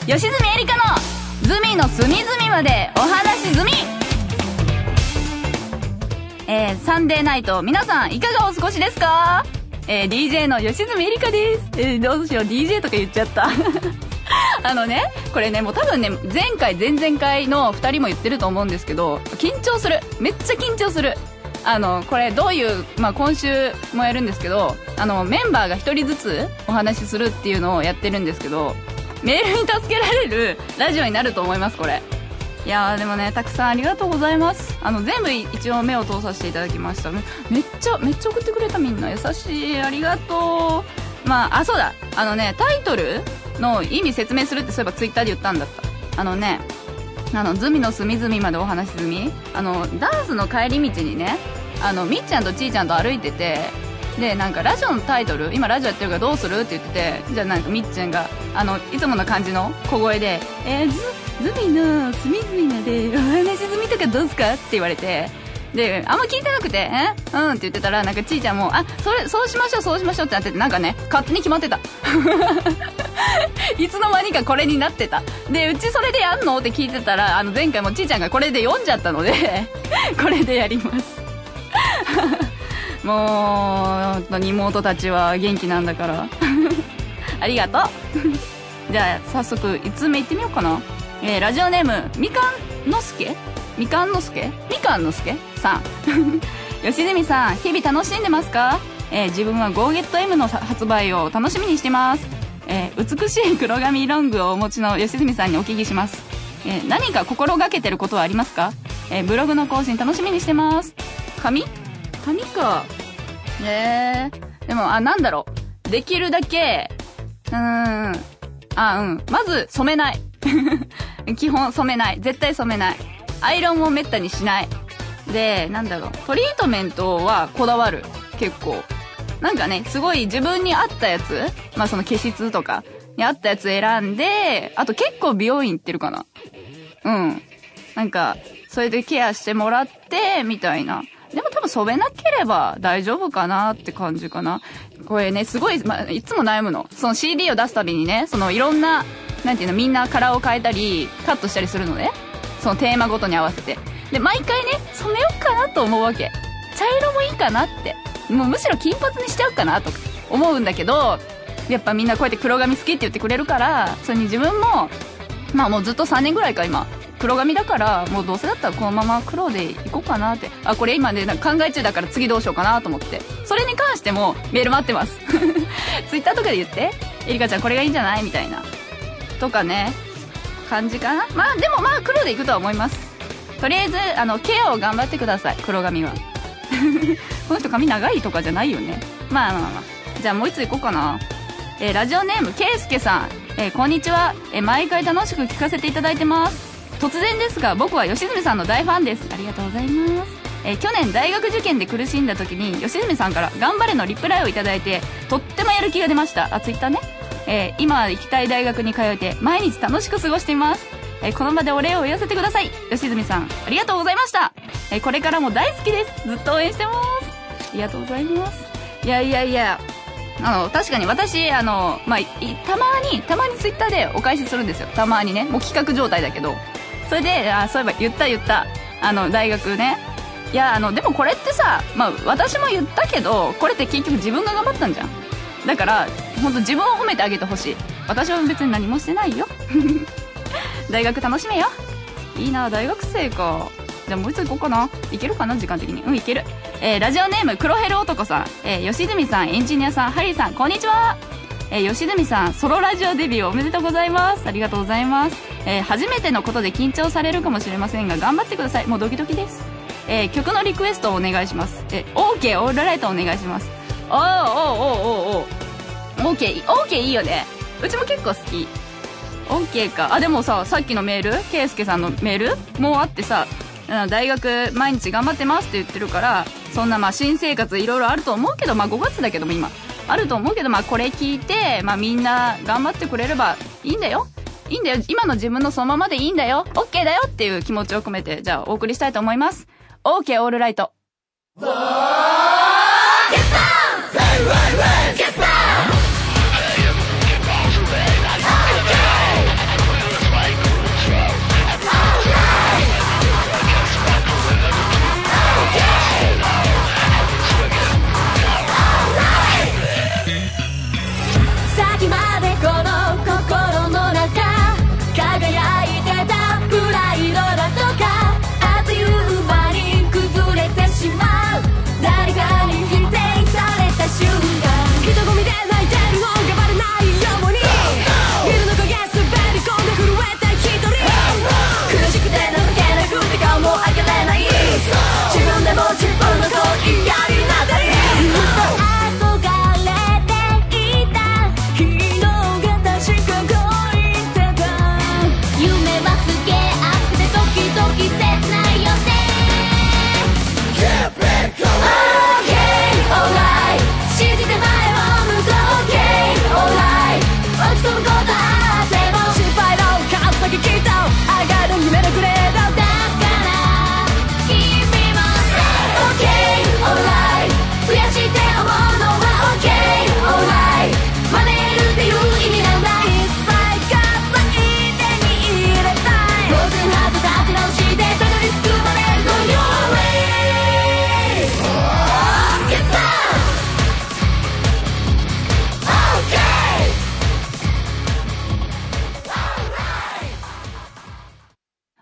吉住エリカのズミの隅々までお話済み。サンデーナイト、皆さんいかがお過ごしですか？DJ の吉住エリカです。どうしよう、DJ とか言っちゃった。これね、もう多分ね、前回前々回の2人も言ってると思うんですけど、緊張する。めっちゃ緊張する。これどういう、今週もやるんですけど、メンバーが1人ずつお話しするっていうのをやってるんですけど、メールに助けられるラジオになると思います、これ。いやー、でもね、たくさんありがとうございます。全部一応目を通させていただきました。めっちゃ送ってくれた、みんな優しい。ありがとう。そうだ。タイトルの意味説明するってそういえばツイッターで言ったんだった。ズミの隅々までお話済み。ダンスの帰り道にね、みっちゃんとちーちゃんと歩いてて、で、なんかラジオのタイトル、今ラジオやってるからどうするって言ってて、じゃあなんかみっちゃんが、いつもの感じの小声で、ズミの隅々までお話済みとかどうすかって言われて、で、あんま聞いてなくて、うんって言ってたら、なんかちーちゃんも、そうしましょうってなってて、なんかね、勝手に決まってた。いつの間にかこれになってた。で、うちそれでやんのって聞いてたら、前回もちーちゃんがこれで読んじゃったので、これでやります。もう、本当に妹たちは元気なんだから。ありがとう。じゃあ、早速、1通目行ってみようかな。ラジオネーム、みかんのすけさん。吉住さん、日々楽しんでますか？自分は GoGetM の発売を楽しみにしてます。美しい黒髪ロングをお持ちの吉住さんにお聞きします。何か心がけてることはありますか？ブログの更新楽しみにしてます。髪か。でも、なんだろう。できるだけ、まず、染めない。基本染めない。絶対染めない。アイロンもめったにしない。で、なんだろう。トリートメントはこだわる。結構。なんかね、すごい自分に合ったやつ、その毛質とかに合ったやつ選んで、あと結構美容院行ってるかな。なんか、それでケアしてもらって、みたいな。でも多分染めなければ大丈夫かなって感じかな。これね、すごい、いつも悩むの。その CD を出すたびにね、そのいろんな、なんていうの、みんなカラーを変えたり、カットしたりするのね。そのテーマごとに合わせて。で、毎回ね、染めようかなと思うわけ。茶色もいいかなって。もうむしろ金髪にしちゃうかなとか思うんだけど、やっぱみんなこうやって黒髪好きって言ってくれるから、それに自分も、もうずっと3年ぐらいか今。黒髪だから、もうどうせだったらこのまま黒でいこうかなって。これ今ね、考え中だから次どうしようかなと思って。それに関してもメール待ってます。ツイッターとかで言って。エリカちゃんこれがいいんじゃないみたいな。とかね。感じかな。でも黒でいくとは思います。とりあえず、ケアを頑張ってください。黒髪は。この人髪長いとかじゃないよね。じゃあもう一ついこうかな。ラジオネーム、ケイスケさん。こんにちは。毎回楽しく聞かせていただいてます。突然ですが、僕は吉住さんの大ファンです。ありがとうございます。去年大学受験で苦しんだ時に、吉住さんから頑張れのリプライをいただいて、とってもやる気が出ました。ツイッターね。今行きたい大学に通えて、毎日楽しく過ごしています。この場でお礼を言わせてください。吉住さん、ありがとうございました。これからも大好きです。ずっと応援してます。ありがとうございます。いや、確かに私、たまにツイッターでお返しするんですよ。たまにね。もう企画状態だけど。それで、そういえば言った。大学ね。いや、でもこれってさ、私も言ったけど、これって結局自分が頑張ったんじゃん。だから、ほんと自分を褒めてあげてほしい。私は別に何もしてないよ。大学楽しめよ。いいな、大学生か。じゃあもう一つ行こうかな。いけるかな時間的に。いける。ラジオネーム、黒ヘル男さん。吉住さん、エンジニアさん、ハリーさん、こんにちは。吉住さん、ソロラジオデビューおめでとうございます。ありがとうございます。初めてのことで緊張されるかもしれませんが、頑張ってください。もうドキドキです。曲のリクエストをお願いします。OK、オールライトお願いします。OK いいよね。うちも結構好き。OK か。でもさっきのメール、ケイスケさんのメールもうあってさ、大学毎日頑張ってますって言ってるから、そんな新生活いろいろあると思うけど、5月だけども今あると思うけど、これ聞いて、みんな頑張ってくれればいいんだよ。今の自分のそのままでいいんだよ。OK だよっていう気持ちを込めて、じゃあお送りしたいと思います。OK オールライト。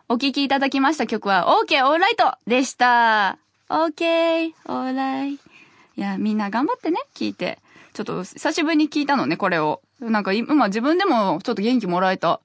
お聴きいただきました曲は OK Alright でした。OK Alright。いや、みんな頑張ってね、聞いて。ちょっと久しぶりに聞いたのね、これを。なんか今自分でもちょっと元気もらえた。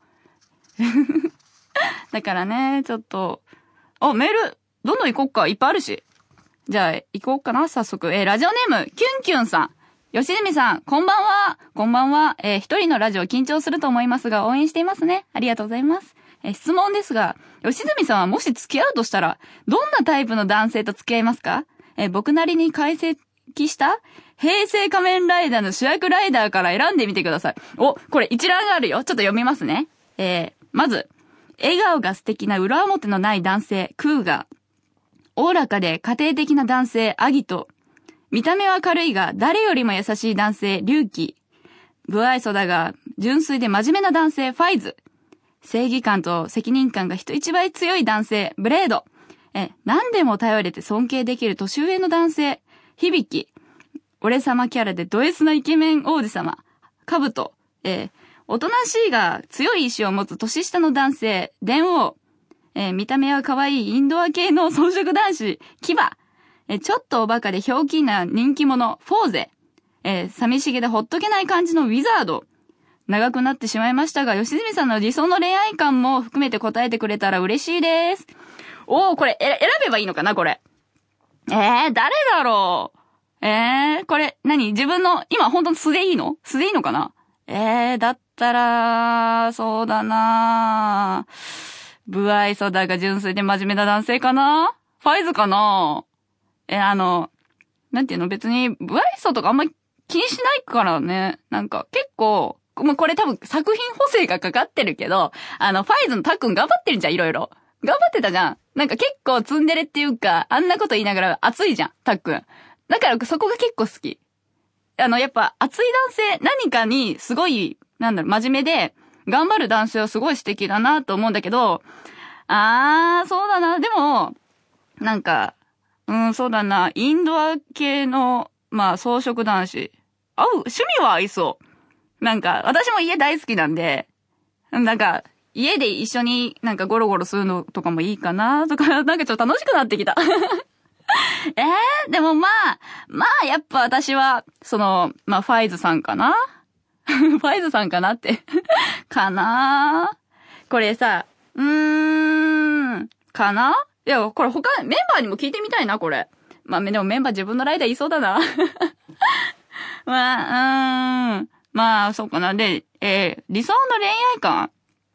だからね、ちょっと。メール、どんどん行こっか。いっぱいあるし。じゃあ、行こうかな、早速。ラジオネーム、キュンキュンさん。吉住さん、こんばんは。こんばんは。一人のラジオ緊張すると思いますが、応援していますね。ありがとうございます。質問ですが、吉住さんはもし付き合うとしたら、どんなタイプの男性と付き合いますか？僕なりに解析した平成仮面ライダーの主役ライダーから選んでみてください。これ一覧があるよ。ちょっと読みますね。まず、笑顔が素敵な裏表のない男性、クーガー。おおらかで家庭的な男性、アギト。見た目は軽いが誰よりも優しい男性、リュウキ。不愛想だが純粋で真面目な男性、ファイズ。正義感と責任感が人一倍強い男性、ブレード。何でも頼れて尊敬できる年上の男性、響き。俺様キャラでド S なイケメン王子様、カブト。おとなしいが強い意志を持つ年下の男性、電王。見た目は可愛いインドア系の草食男子、キバ。ちょっとおバカでひょうきんな人気者、フォーゼ。寂しげでほっとけない感じのウィザード。長くなってしまいましたが、吉住さんの理想の恋愛観も含めて答えてくれたら嬉しいです。これ、選べばいいのかなこれ。誰だろう。これ、自分の、今本当に素でいいのかな？だったら、そうだな不愛想だが純粋で真面目な男性かな？ファイズかな？なんていうの？別に、不愛想とかあんまり気にしないからね。なんか、結構、もうこれ多分作品補正がかかってるけど、ファイズのタックン頑張ってるじゃん、いろいろ。頑張ってたじゃん。なんか結構ツンデレっていうか、あんなこと言いながら熱いじゃん、タックン。だからそこが結構好き。やっぱ熱い男性、何かにすごい、真面目で、頑張る男性はすごい素敵だなと思うんだけど、そうだな、でも、そうだな、インドア系の、草食男子。趣味は合いそう。私も家大好きなんで、家で一緒にゴロゴロするのとかもいいかなとか、ちょっと楽しくなってきた。でもやっぱ私は、ファイズさんかなファイズさんかなってかなこれさ、かないや、これ他、メンバーにも聞いてみたいな、これ。でもメンバー自分のライダーいそうだな。そうかな。で、理想の恋愛観。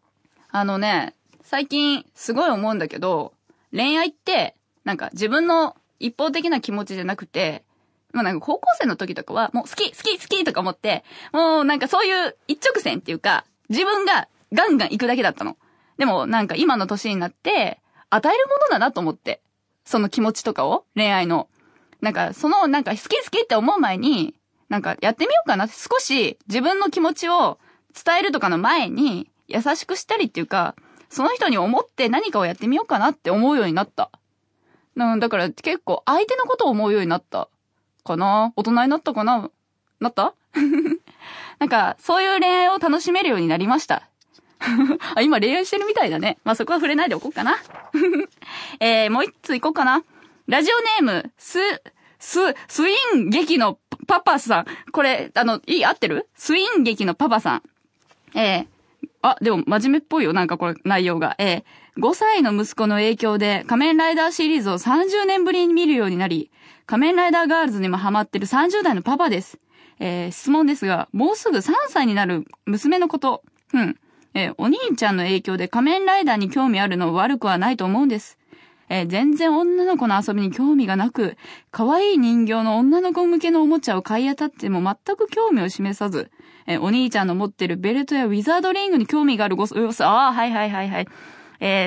最近すごい思うんだけど、恋愛って、自分の一方的な気持ちじゃなくて、高校生の時とかは、もう好きとか思って、もうそういう一直線っていうか、自分がガンガン行くだけだったの。でも今の年になって、与えるものだなと思って。その気持ちとかを、恋愛の。好きって思う前に、やってみようかな。少し自分の気持ちを伝えるとかの前に、優しくしたりっていうか、その人に思って何かをやってみようかなって思うようになった。だから結構相手のことを思うようになったかな。大人になったかな。なったそういう恋愛を楽しめるようになりました。今恋愛してるみたいだね。そこは触れないでおこうかな。もう一ついこうかな。ラジオネーム、スイン劇のパパさん。これ、合ってる？スイン劇のパパさん。でも真面目っぽいよ。これ内容が。5歳の息子の影響で仮面ライダーシリーズを30年ぶりに見るようになり、仮面ライダーガールズにもハマってる30代のパパです。質問ですが、もうすぐ3歳になる娘のこと。お兄ちゃんの影響で仮面ライダーに興味あるのは悪くはないと思うんです。全然女の子の遊びに興味がなく、可愛い人形の女の子向けのおもちゃを買い当たっても全く興味を示さず、お兄ちゃんの持ってるベルトやウィザードリングに興味があるはい。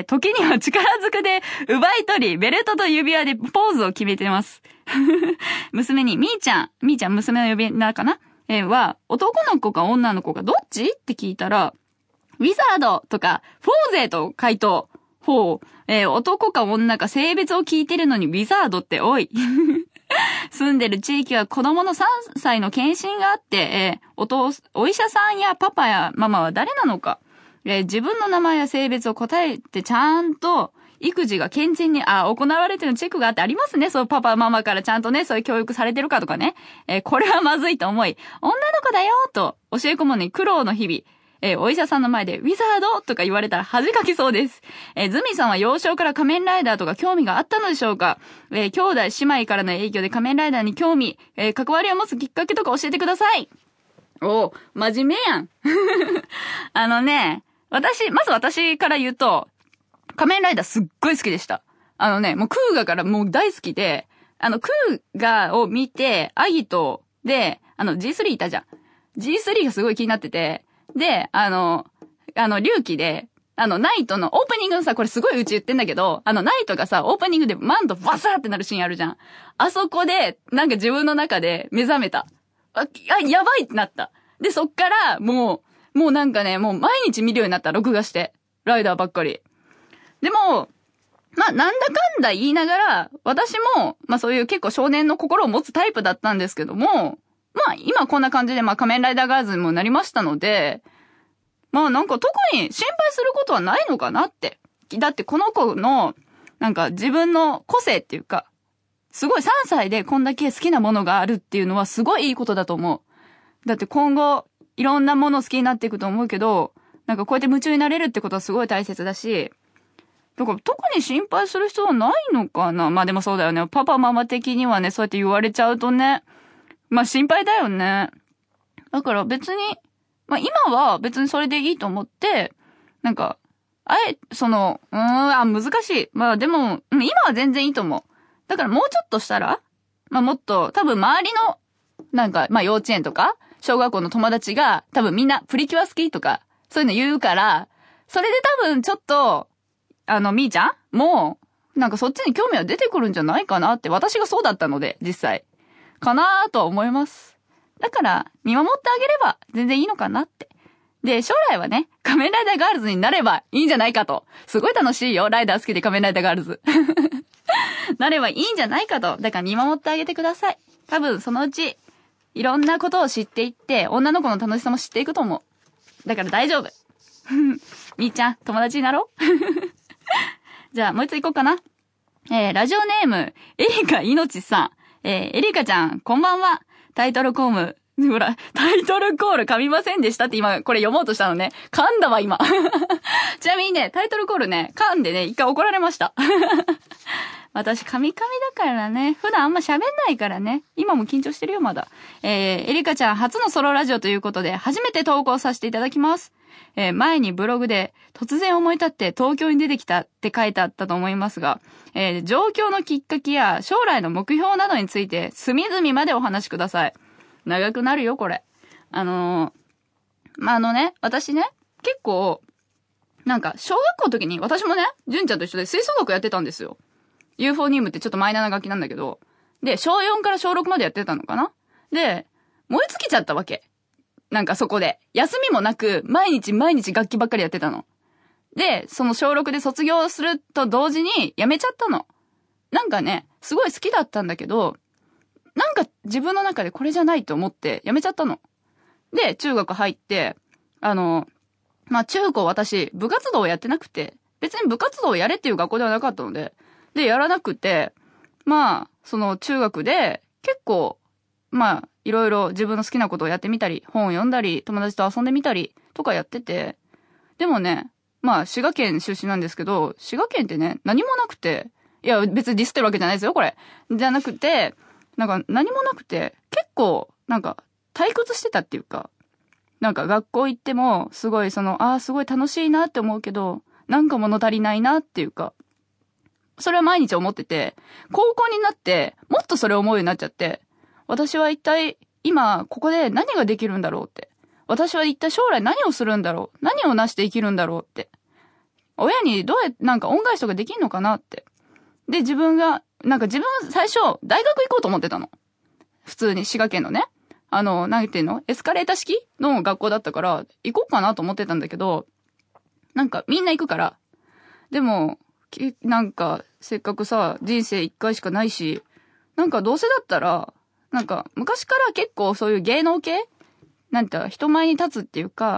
時には力ずくで奪い取り、ベルトと指輪でポーズを決めてます。娘に、みーちゃん娘の呼び名かなは、男の子か女の子かどっちって聞いたら、ウィザードとか、フォーゼと回答。男か女か性別を聞いてるのにウィザードって多い。住んでる地域は子供の3歳の検診があって、お医者さんやパパやママは誰なのか。 自分の名前や性別を答えてちゃんと育児が健全に、行われてるチェックがあってありますね。そう、パパ、ママからちゃんとね、そういう教育されてるかとかね。これはまずいと思い、女の子だよと教え込むのに苦労の日々。お医者さんの前でウィザードとか言われたら恥かきそうです。ズミさんは幼少から仮面ライダーとか興味があったのでしょうか？兄弟姉妹からの影響で仮面ライダーに興味、関わりを持つきっかけとか教えてください。お、真面目やん。まず私から言うと、仮面ライダーすっごい好きでした。もうクーガからもう大好きで、クーガを見て、アギトで、G3 いたじゃん。G3 がすごい気になってて、で、龍騎で、ナイトのオープニングのさ、これすごいうち言ってんだけど、ナイトがさ、オープニングでマントバサーってなるシーンあるじゃん。あそこで、なんか自分の中で目覚めた。やばいってなった。で、そっから、もうなんかね、もう毎日見るようになった、録画して。ライダーばっかり。でも、なんだかんだ言いながら、私も、そういう結構少年の心を持つタイプだったんですけども、今こんな感じで、仮面ライダーガールズにもなりましたので、なんか特に心配することはないのかなって。だってこの子の、なんか自分の個性っていうか、すごい3歳でこんだけ好きなものがあるっていうのはすごいいいことだと思う。だって今後、いろんなもの好きになっていくと思うけど、なんかこうやって夢中になれるってことはすごい大切だし、だから特に心配する必要はないのかな。でもそうだよね。パパママ的にはね、そうやって言われちゃうとね、心配だよね。だから別に、今は別にそれでいいと思って、なんか、難しい。でも、今は全然いいと思う。だからもうちょっとしたら、もっと、多分周りの、なんか、幼稚園とか、小学校の友達が、多分みんなプリキュア好きとか、そういうの言うから、それで多分ちょっと、みーちゃんもう、なんかそっちに興味は出てくるんじゃないかなって、私がそうだったので、実際。かなーとは思います。だから、見守ってあげれば全然いいのかなって。で、将来はね、仮面ライダーガールズになればいいんじゃないかと。すごい楽しいよ、ライダー好きで仮面ライダーガールズ。なればいいんじゃないかと。だから見守ってあげてください。多分そのうち、いろんなことを知っていって、女の子の楽しさも知っていくと思う。だから大丈夫。みーちゃん、友達になろう。じゃあ、もう一つ行こうかな。ラジオネーム、エリカいのちさん。エリカちゃん、こんばんは。タイトルコール噛みませんでしたって今、これ読もうとしたのね。噛んだわ、今。ちなみにね、タイトルコールね、噛んでね、一回怒られました。私、噛みだからね。普段あんま喋んないからね。今も緊張してるよ、まだ。エリカちゃん初のソロラジオということで、初めて投稿させていただきます。前にブログで、突然思い立って東京に出てきたって書いてあったと思いますが、上京のきっかけや将来の目標などについて、隅々までお話しください。長くなるよ、これ。私ね、結構、なんか、小学校の時に、私もね、純ちゃんと一緒で吹奏楽やってたんですよ。ユーフォニウムってちょっとマイナーな楽器なんだけど、で、小4から小6までやってたのかな？で、燃え尽きちゃったわけ。なんかそこで。休みもなく、毎日楽器ばっかりやってたの。で、その小6で卒業すると同時に辞めちゃったの。なんかね、すごい好きだったんだけど、なんか自分の中でこれじゃないと思って辞めちゃったの。で、中学入って、中高私、部活動をやってなくて、別に部活動をやれっていう学校ではなかったので、で、やらなくて、その中学で、結構、いろいろ自分の好きなことをやってみたり、本を読んだり、友達と遊んでみたり、とかやってて、でもね、滋賀県出身なんですけど、滋賀県ってね、何もなくて、いや、別にディスってるわけじゃないですよ、これ。じゃなくて、なんか何もなくて、結構、なんか、退屈してたっていうか、なんか学校行っても、すごいすごい楽しいなって思うけど、なんか物足りないなっていうか、それは毎日思ってて、高校になって、もっとそれを思うようになっちゃって、私は一体、今、ここで何ができるんだろうって。私は一体将来何をするんだろう。何を成して生きるんだろうって。親にどうやって、なんか恩返しとかできんのかなって。で、自分最初、大学行こうと思ってたの。普通に滋賀県のね。なんていうの？エスカレーター式の学校だったから、行こうかなと思ってたんだけど、なんかみんな行くから。でも、なんか、せっかくさ、人生一回しかないし、なんかどうせだったら、なんか昔から結構そういう芸能系なんて人前に立つっていうか、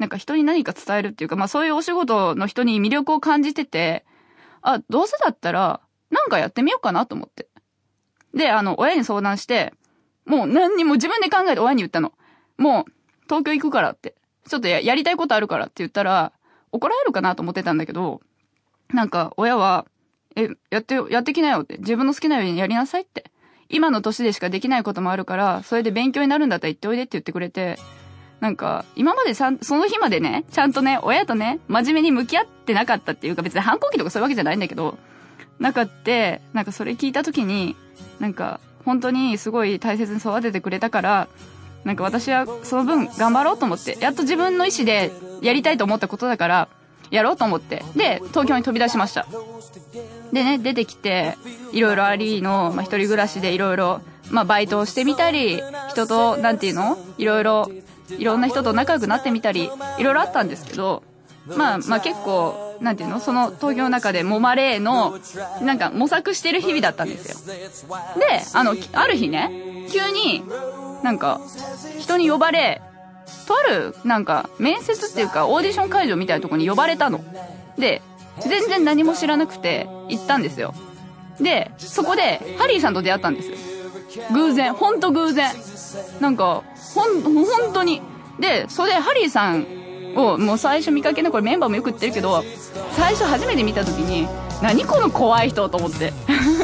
なんか人に何か伝えるっていうか、まあそういうお仕事の人に魅力を感じてて、どうせだったら、なんかやってみようかなと思って。で、親に相談して、もう何にも自分で考えて親に言ったの。もう、東京行くからって。ちょっとやりたいことあるからって言ったら、怒られるかなと思ってたんだけど、なんか親は、やってきなよって。自分の好きなようにやりなさいって。今の年でしかできないこともあるから、それで勉強になるんだったら言っておいでって言ってくれて、なんか、今までその日までね、ちゃんとね、親とね、真面目に向き合ってなかったっていうか、別に反抗期とかそういうわけじゃないんだけど、なんかそれ聞いた時に、なんか、本当にすごい大切に育ててくれたから、なんか私はその分頑張ろうと思って、やっと自分の意思でやりたいと思ったことだから、やろうと思って、で、東京に飛び出しました。でね、出てきて、いろいろありの、一人暮らしでいろいろ、バイトをしてみたり、人と、いろんな人と仲良くなってみたり、いろいろあったんですけど、結構、その東京の中でモマレーの、模索してる日々だったんですよ。で、ある日ね、急に、人に呼ばれ、とある、面接っていうか、オーディション会場みたいなところに呼ばれたの。で、全然何も知らなくて、行ったんですよ。で、そこで、ハリーさんと出会ったんですよ。偶然、ほんと偶然。ほんとに。で、それでハリーさんを、もう最初見かけの、これメンバーもよく言ってるけど、最初初めて見た時に、何この怖い人と思って。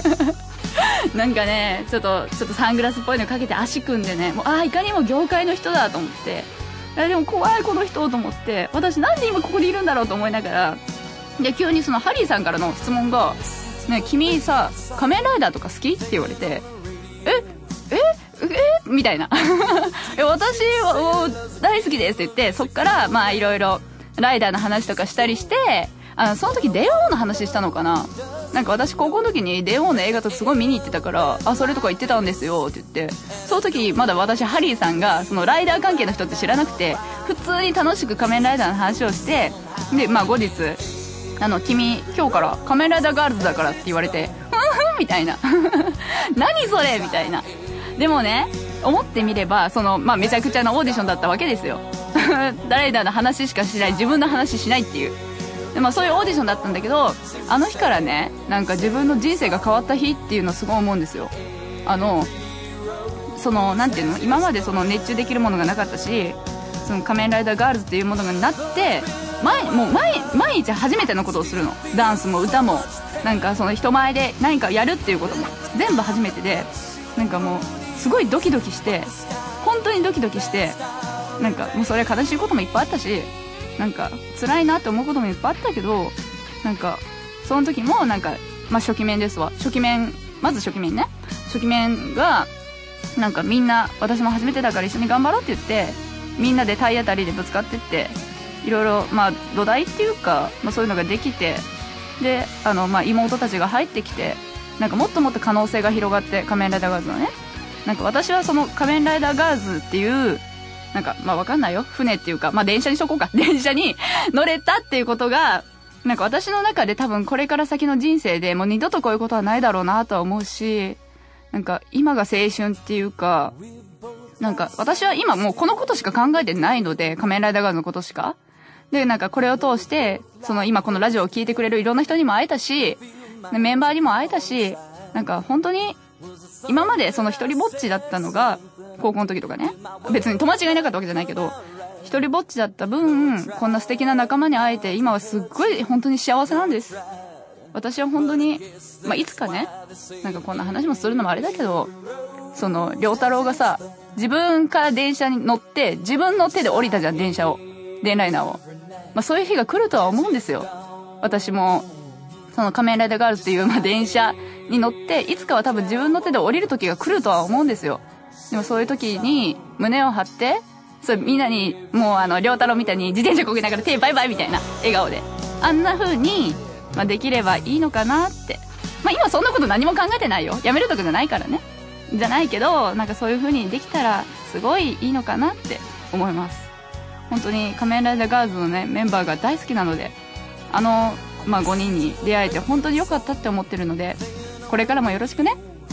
ちょっとサングラスっぽいのかけて足組んでね、もう、いかにも業界の人だと思って。でも怖いこの人と思って、私なんで今ここにいるんだろうと思いながら、で、急にそのハリーさんからの質問が、ね、君さ、仮面ライダーとか好きって言われて、みたいな。私は大好きですって言って、そっから、いろいろ、ライダーの話とかしたりして、その時、電王の話したのかな？私、高校の時に電王の映画とかすごい見に行ってたから、それとか言ってたんですよって言って、その時、まだ私、ハリーさんが、そのライダー関係の人って知らなくて、普通に楽しく仮面ライダーの話をして、で、後日、君、今日から仮面ライダーガールズだからって言われて、みたいな。何それみたいな。でもね、思ってみれば、めちゃくちゃなオーディションだったわけですよ。ライダーの話しかしない、自分の話しないっていう。で、そういうオーディションだったんだけど、あの日からね、自分の人生が変わった日っていうのをすごい思うんですよ。今まで熱中できるものがなかったし、仮面ライダーガールズっていうものがなって、毎日初めてのことをするの。ダンスも歌も、人前で何かやるっていうことも、全部初めてで、もう、すごいドキドキして、本当にドキドキして、もうそれは悲しいこともいっぱいあったし、辛いなって思うこともいっぱいあったけど、その時も初期面ですわ。まず初期面ね。初期面が、みんな、私も初めてだから一緒に頑張ろうって言って、みんなで体当たりでぶつかってって、いろいろ、土台っていうか、そういうのができて、で、妹たちが入ってきて、もっともっと可能性が広がって、仮面ライダーガールズのね。私はその仮面ライダーガールズっていう、わかんないよ。船っていうか、電車にしとこうか。電車に乗れたっていうことが、私の中で多分これから先の人生でもう二度とこういうことはないだろうなとは思うし、今が青春っていうか、私は今もうこのことしか考えてないので、仮面ライダーガールズのことしか。で、これを通して、今このラジオを聞いてくれるいろんな人にも会えたし、メンバーにも会えたし、本当に、今まで一人ぼっちだったのが、高校の時とかね、別に友達がいなかったわけじゃないけど、一人ぼっちだった分、こんな素敵な仲間に会えて、今はすっごい本当に幸せなんです。私は本当に、いつかね、こんな話もするのもあれだけど、良太郎がさ、自分から電車に乗って、自分の手で降りたじゃん、電車を。電ライナーを。そういう日が来るとは思うんですよ。私も、仮面ライダーガールズっていう、電車に乗って、いつかは多分自分の手で降りる時が来るとは思うんですよ。でもそういう時に、胸を張って、みんなに、もう良太郎みたいに自転車こぎながら手バイバイみたいな笑顔で。あんな風に、できればいいのかなって。今そんなこと何も考えてないよ。やめるとかじゃないからね。じゃないけど、そういう風にできたら、すごいいいのかなって思います。本当に仮面ライダーガールズのね、メンバーが大好きなので、5人に出会えて本当に良かったって思ってるので、これからもよろしくね。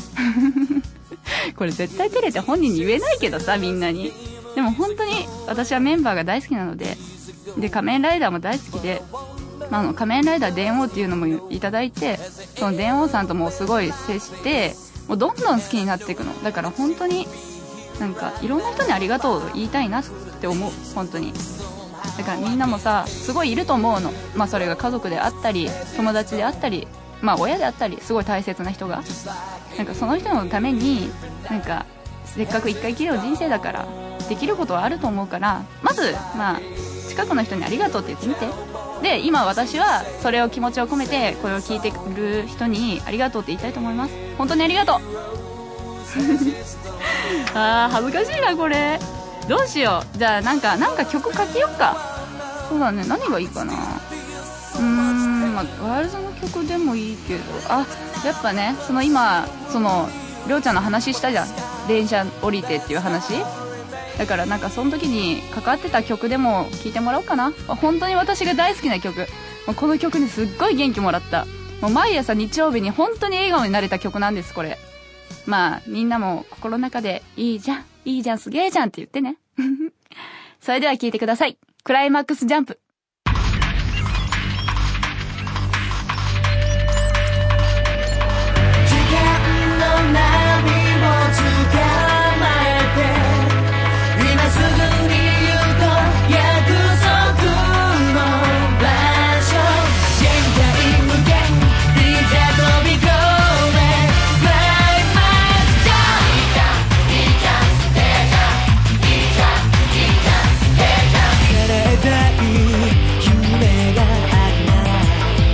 これ絶対照れて本人に言えないけどさ、みんなに。でも本当に私はメンバーが大好きなので、 で仮面ライダーも大好きで、仮面ライダー電王っていうのもいただいて、その電王さんともすごい接して、もうどんどん好きになっていくの。だから本当になんかいろんな人にありがとう言いたいなって思う、本当に。だからみんなもさ、すごいいると思うの。それが家族であったり友達であったり、親であったり、すごい大切な人が、なんかその人のために、なんかせっかく一回きりの人生だからできることはあると思うから、まず近くの人にありがとうって言ってみて。で、今私はそれを気持ちを込めて、これを聞いてくる人にありがとうって言いたいと思います。本当にありがとう恥ずかしいなこれ。どうしよう。じゃあなんか曲書きよっか。そうだね、何がいいかな。ワールドの曲でもいいけど、やっぱね、今りょうちゃんの話したじゃん、電車降りてっていう話だから、なんかその時に関わってた曲でも聴いてもらおうかな。本当に私が大好きな曲、この曲にすっごい元気もらった。もう毎朝日曜日に本当に笑顔になれた曲なんです、これ。みんなも心の中でいいじゃんいいじゃんすげえじゃんって言ってねそれでは聴いてください。クライマックスジャンプ。 時間の波を捕まえて、今すぐに言うと約束の場所、限界無限いざ飛び込め、クライマックスジャンプ。いいじゃんいいじゃんいいじゃんいいじゃんいいじゃんいいじゃん、叶えたい夢があるなら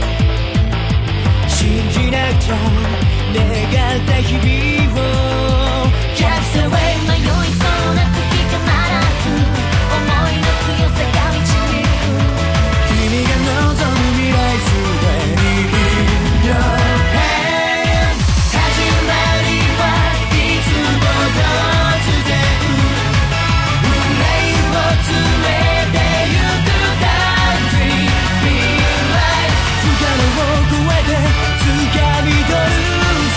信じなくちゃ、願った日々をキャプセル迷いそうな時必ず思いの強さが導く、君が望む未来すでに Your hand、 始まりはいつも突然、運命を詰めてゆく Country Be Life、 不可能を超えて掴み取る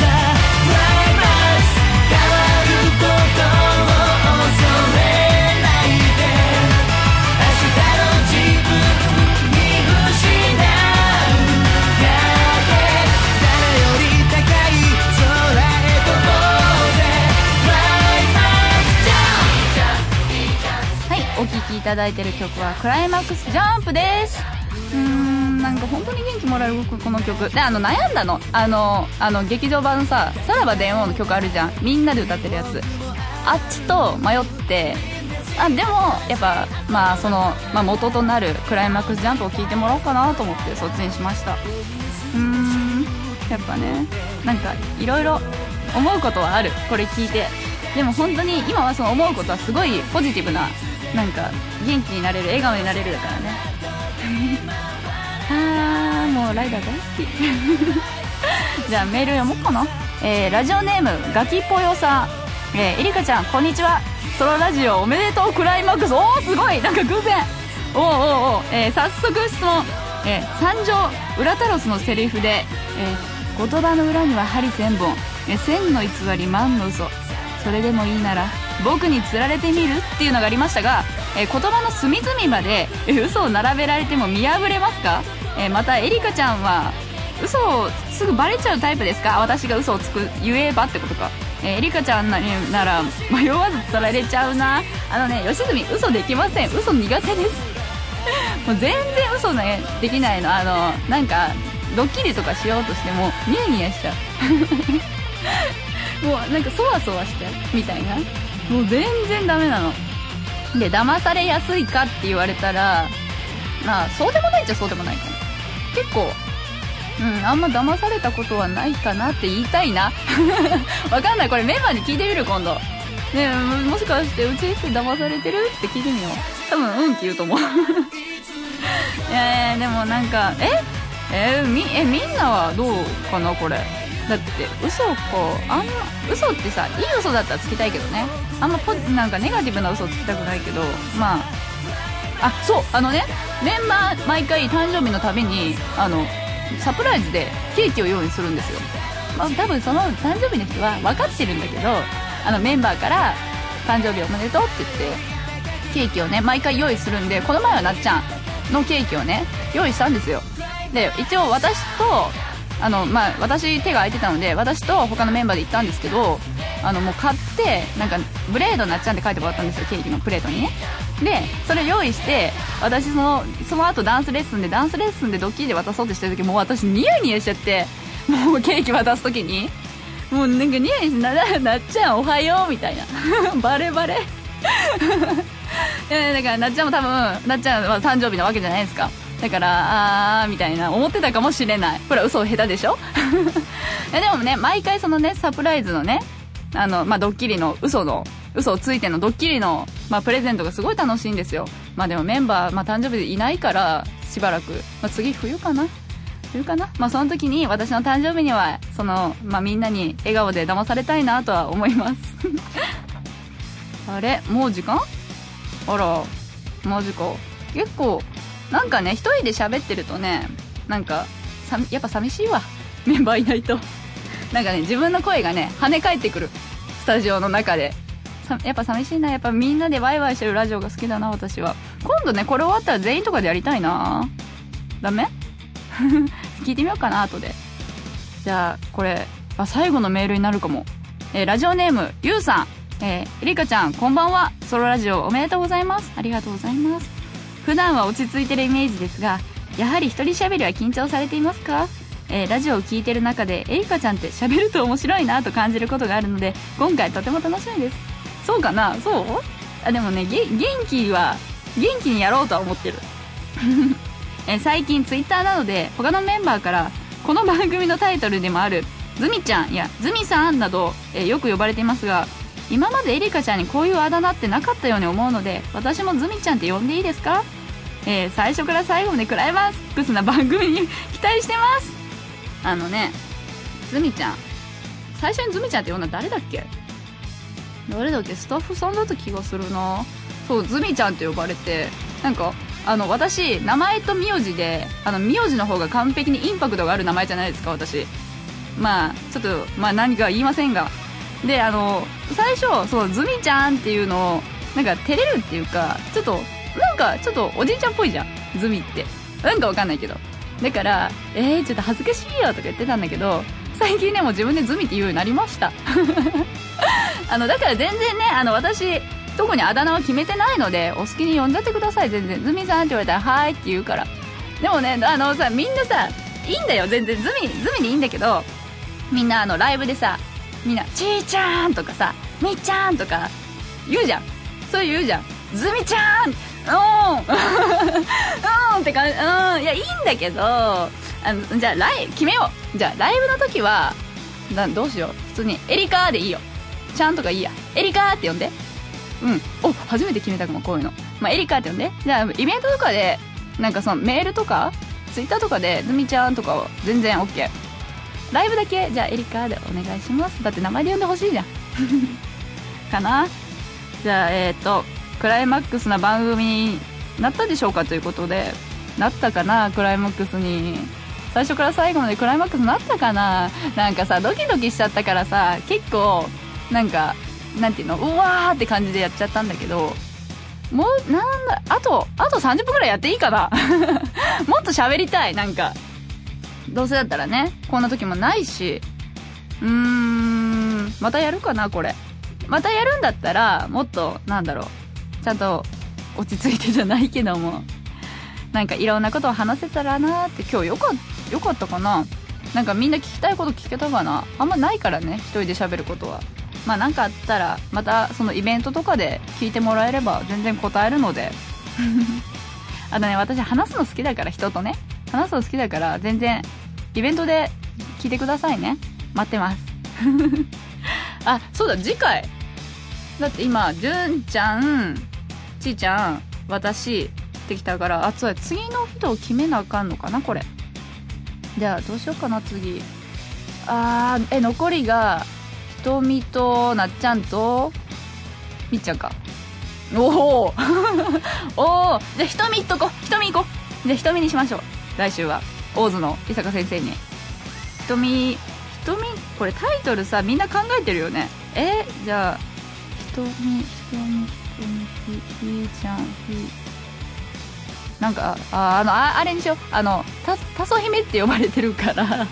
お聴きいただいてる曲はクライマックスジャンプです。なんか本当に元気もらえるこの曲で、悩んだの劇場版さ、さらば電王の曲あるじゃん、みんなで歌ってるやつ。あっちと迷って、でもやっぱ元となるクライマックスジャンプを聴いてもらおうかなと思ってそっちにしました。やっぱね、なんかいろいろ思うことはある、これ聞いて。でも本当に今はその思うことはすごいポジティブな、なんか元気になれる、笑顔になれるだからねもうライダー大好きじゃあメール読もうかな。ラジオネームガキぽよさん、エリカちゃんこんにちは、ソロラジオおめでとうクライマックス。おーすごい、なんか偶然。早速質問。三条裏タロスのセリフで、言葉の裏には針千本、千の偽り万の嘘、それでもいいなら僕に釣られてみるっていうのがありましたが、言葉の隅々まで嘘を並べられても見破れますか？またエリカちゃんは嘘をすぐバレちゃうタイプですか？私が嘘を言えばってことか。エリカちゃんなら迷わず釣られちゃうな。吉住嘘できません、嘘苦手ですもう全然嘘ねできないの。なんかドッキリとかしようとしてもニヤニヤしちゃうもうなんかそわそわしちゃうみたいな、もう全然ダメなので、騙されやすいかって言われたら、そうでもないっちゃそうでもないかな。結構あんま騙されたことはないかなって言いたいなわかんない、これメンバーに聞いてみる今度ね。もしかしてうちって騙されてるって聞いてみよう。多分って言うと思うでもなんかみんなはどうかなこれ。だって嘘ってさ、いい嘘だったらつきたいけどね、あんまなんかネガティブな嘘つきたくないけど、そうメンバー毎回誕生日のためにサプライズでケーキを用意するんですよ。多分その誕生日の人は分かってるんだけど、メンバーから誕生日おめでとうって言ってケーキをね毎回用意するんで、この前はなっちゃんのケーキをね用意したんですよ。で一応私と私手が空いてたので私と他のメンバーで行ったんですけど、もう買ってなんかブレードなっちゃんって書いてもらったんですよ、ケーキのプレートにね。でそれ用意して私その後ダンスレッスンでドッキリで渡そうとしてる時、もう私ニヤニヤしちゃって、もうケーキ渡す時にもうなんかニヤニヤしてなっちゃんおはようみたいなバレバレだからなっちゃんも多分なっちゃんは誕生日なわけじゃないですか。だからみたいな思ってたかもしれない。これは嘘を下手でしょでもね毎回そのねサプライズのねドッキリの嘘をついてのドッキリの、プレゼントがすごい楽しいんですよ。でもメンバー、誕生日でいないからしばらく、次冬かな、その時に私の誕生日にはその、みんなに笑顔で騙されたいなとは思いますあれもう時間？あらマジか。結構なんかね一人で喋ってるとねなんかやっぱ寂しいわ、メンバーいないとなんかね自分の声がね跳ね返ってくるスタジオの中で。やっぱ寂しいな。やっぱみんなでワイワイしてるラジオが好きだな私は。今度ねこれ終わったら全員とかでやりたいな。ダメ聞いてみようかな後で。じゃあこれ最後のメールになるかも。ラジオネームゆうさん、エリカちゃんこんばんは。ソロラジオおめでとうございます。ありがとうございます。普段は落ち着いてるイメージですが、やはり一人喋りは緊張されていますか？ラジオを聞いてる中でエリカちゃんって喋ると面白いなと感じることがあるので今回とても楽しみです。そうかな？そうでもね元気にやろうとは思ってる最近ツイッターなどで他のメンバーからこの番組のタイトルでもあるズミちゃんやズミさんなど、よく呼ばれていますが、今までエリカちゃんにこういうあだ名ってなかったように思うので私もズミちゃんって呼んでいいですか？最初から最後までクライマックスな番組に期待してます。ズミちゃん最初にズミちゃんって呼んだ誰だっけスタッフさんだった気がするな。そうズミちゃんって呼ばれて、なんか私名前と名字で名字の方が完璧にインパクトがある名前じゃないですか私。ちょっと何か言いませんが、で最初そのズミちゃんっていうのをなんか照れるっていうかちょっとおじいちゃんっぽいじゃんズミってなんかわかんないけど、だからちょっと恥ずかしいよとか言ってたんだけど、最近ねもう自分でズミって言うようになりましただから全然ね私特にあだ名は決めてないのでお好きに呼んじゃってください。全然ズミさんって言われたらはーいって言うから。でもねさみんなさいいんだよ全然ズミでいいんだけど、みんなライブでさみんなちーちゃんとかさみっちゃんとか言うじゃん。そう言うじゃん。ズミちゃんって感じ。いやいいんだけどじゃあ決めよう。じゃあライブの時はどうしよう。普通にエリカーでいいよ。ちゃんとかいいや。エリカーって呼んで。初めて決めたかもこういうの。エリカーって呼んで。じゃあイベントとかでなんかそのメールとかツイッターとかでズミちゃんとかは全然 OK。ライブだけじゃあエリカーでお願いします。だって名前で呼んでほしいじゃんかな。じゃあクライマックスな番組になったでしょうかということで、なったかな。クライマックスに最初から最後までクライマックスになったかな。なんかさドキドキしちゃったからさ結構なんかなんていうのうわーって感じでやっちゃったんだけど、もうなんだあと30分くらいやっていいかなもっと喋りたい。なんかどうせだったらねこんな時もないし、またやるかな。これまたやるんだったらもっとちゃんと落ち着いてじゃないけどもなんかいろんなことを話せたらなーって。今日よかったかな。なんかみんな聞きたいこと聞けたかな。あんまないからね一人で喋ることは。なんかあったらまたそのイベントとかで聞いてもらえれば全然答えるので私話すの好きだから、人とね話すの好きだから全然イベントで聞いてくださいね。待ってますそうだ次回だって今じゅんちゃんちーちゃん私ってきたから、そうだ次の人を決めなあかんのかなこれ。じゃあどうしようかな次。残りがひとみとなっちゃんとみっちゃんか。おおじゃあひとみ行こう。じゃあひとみにしましょう。来週は大津の伊坂先生にひとみこれタイトルさみんな考えてるよね。じゃあひとみひちゃんなんかあれにしよう、タソ姫って呼ばれてるから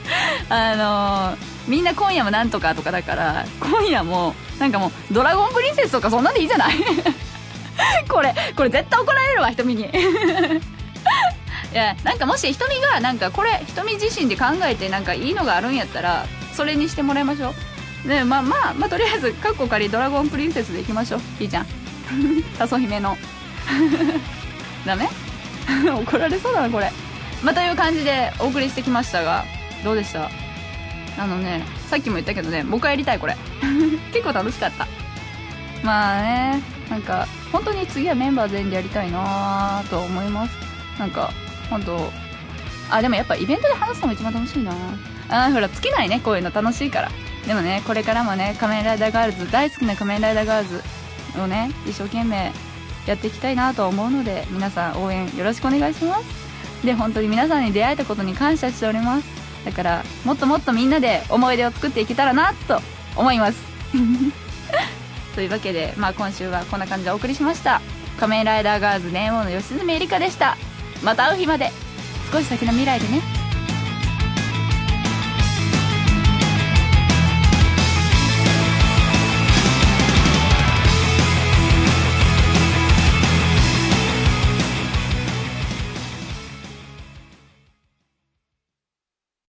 みんな今夜もなんとかとかだから、今夜もなんかもうドラゴンプリンセスとかそんなんでいいじゃないこれ絶対怒られるわ、瞳にいや、なんかもし瞳がなんかこれ瞳自身で考えてなんかいいのがあるんやったらそれにしてもらいましょう。でまあとりあえずカッコ仮ドラゴンプリンセスでいきましょう。いいじゃんタソ姫のダメ怒られそうだなこれ。という感じでお送りしてきましたが、どうでした？さっきも言ったけどね、もう一回やりたいこれ結構楽しかった。まあね、なんか本当に次はメンバー全員でやりたいなと思います。なんか本当でもやっぱイベントで話すのも一番楽しいな。ほら尽きないね、こういうの楽しいから。でもね、これからもね、仮面ライダーガールズ、大好きな仮面ライダーガールズをね、一生懸命やっていきたいなと思うので、皆さん応援よろしくお願いします。で、本当に皆さんに出会えたことに感謝しております。だからもっともっとみんなで思い出を作っていけたらなと思いますというわけで、今週はこんな感じでお送りしました。仮面ライダーガールズネームの吉住エリカでした。また会う日まで。少し先の未来でね。